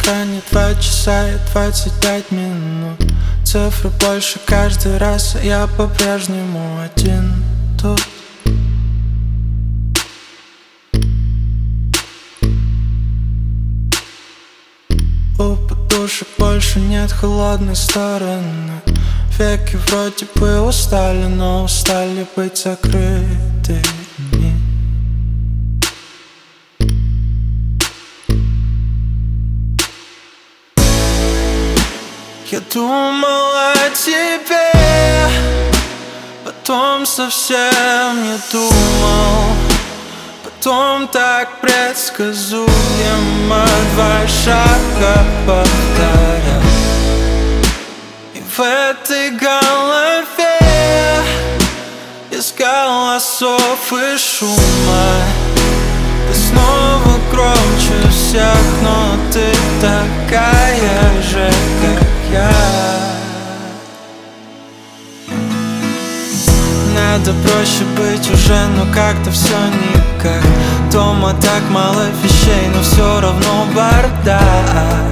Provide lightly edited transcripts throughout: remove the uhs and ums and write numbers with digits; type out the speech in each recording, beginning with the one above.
пока не 2 часа и 25 минут. Цифры больше каждый раз, а я по-прежнему один тут. У подушек больше нет холодной стороны. Веки вроде бы устали, но устали быть закрытыми. Я думал о тебе, потом совсем не думал. Потом так предсказуемо 2 шага повторял. И в этой голове из голосов и шума ты снова громче всех, но ты такая же, как я. Надо проще быть уже, но как-то все никак. Дома так мало вещей, но все равно бардак.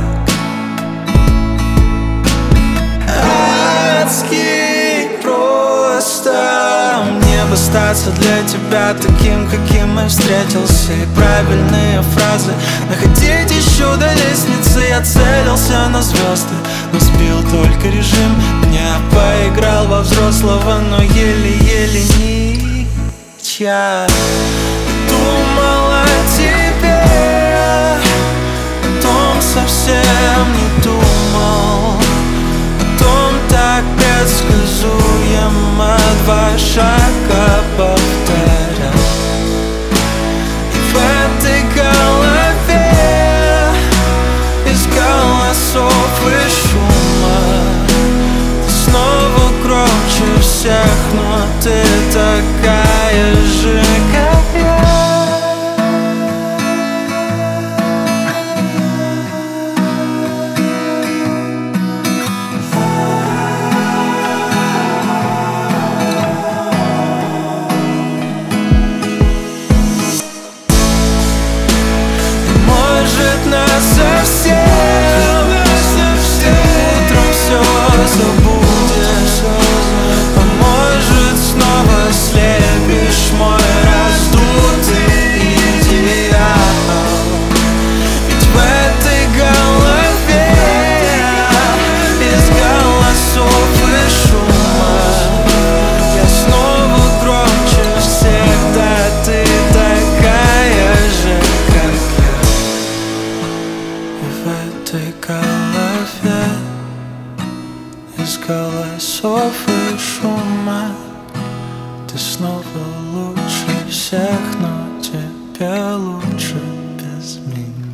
Адский просто. Мне бы остаться для тебя таким, каким мы встретился. И правильные фразы находить еще до лестницы. Я целился на звезды, но сбил только режим. Меня поиграл во взрослого, но еле-еле ничья. Думал о тебе, потом совсем не думал. Потом так предсказуемо 2 шага повторял. И в этой голове из голосов и шума ты снова громче всех, но ты такая же, как я. Совсем утром все забудешь, а может снова слепишь мой раздутый идеал. Ведь в этой голове из голосов и шума я снова громче всех, да ты такая же, как я. В этой голове из голосов и шума ты снова лучше всех, но тебе лучше без меня.